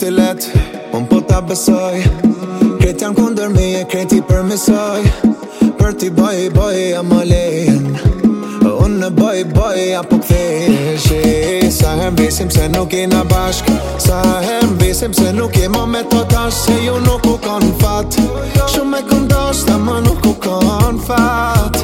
i let, unë po ta besoj. Krejt janë kundër meje, krejt i përmisoj. Për ti boj, jam alen. Unë boj, apo kthesh. Sa herë besim se nuk jena bashk. Sa herë besim se nuk jema me to tash. Se ju nuk u kon fat. Shumë e kundosh, ta më nuk u kon fat.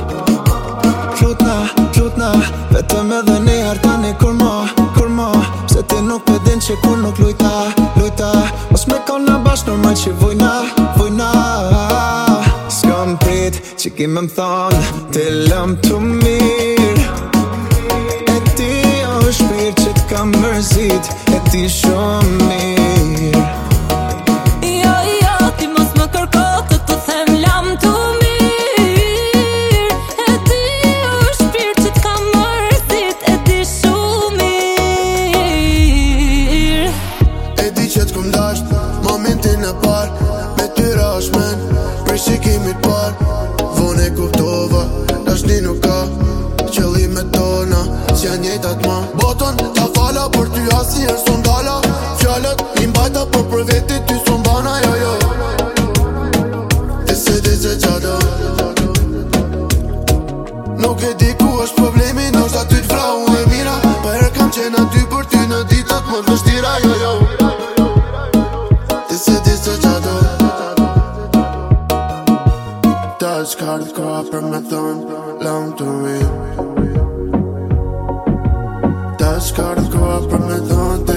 Flutna, vetëm edhe një herë tani kur mo. Pse ti nuk pedin që kur nuk lujta. Mos me kona bashk normal që vujna. S'kam prit që ki me m'than të lëm të mirë. E ti o shpirt që t'kam mërzit. E ti shumë mirë. Jo, ti mos më kërko të them lam të mirë. E ti o shpirt që t'kam mërzit. E ti shumë mirë. E di që t'kom dasht momentin e par. Me tyra është men për shikimit par. Vone kuptova, dashni nuk ka qëllime tona, s'ja njejtat ma. Boton, ta fala për ty asnjëherë s'u ndala. Fjalët i mbajta për veti ty s'u mbana, jo. Dise qado. Nuk e di ku është problemi, ndoshta ty t'vrau e mira. Pa herë kam qenë aty për ty në ditët më t'vështira, jo. Dise qado. Dash kart koha për me thonë lam të mirë. Dash kart koha për me thonë